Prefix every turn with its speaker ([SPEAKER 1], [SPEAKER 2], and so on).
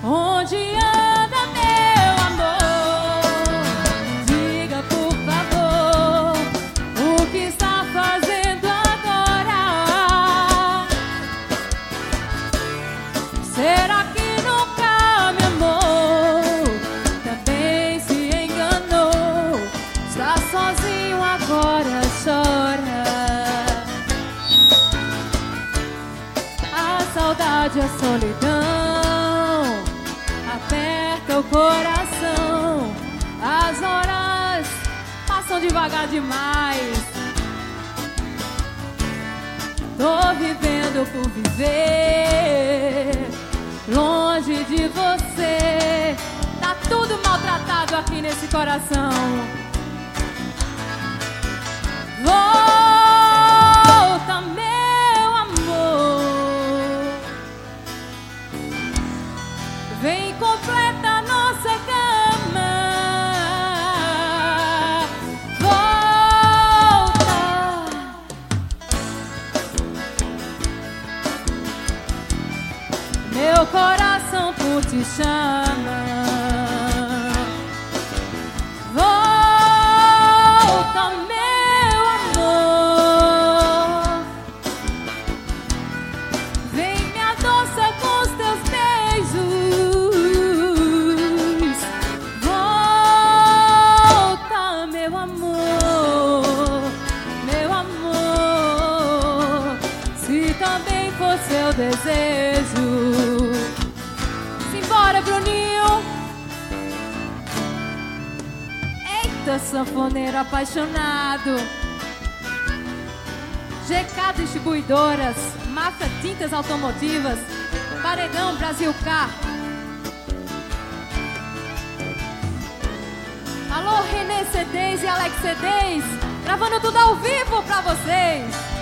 [SPEAKER 1] Onde anda meu amor? Diga por favor, o que está fazendo agora? Será que nunca me amou? Também se enganou. Está sozinho agora, chora. A saudade, a solidão aperta o coração. As horas passam devagar demais. Tô vivendo por viver longe de você. Tá tudo maltratado aqui nesse coração. Volta, meu amor. Vem, completa a nossa cama. Volta. Meu coração por ti chama. Volta, meu amor. Vem, me adoça com os teus beijos. Volta, meu amor, meu amor. Se também for seu desejo. Simbora, Bruninho. Eita, sanfoneiro apaixonado. GK Distribuidoras, Mafra Tintas Automotivas, Paredão Brasil Car. Alô, Renê CDs e Alex CDs, gravando tudo ao vivo pra vocês.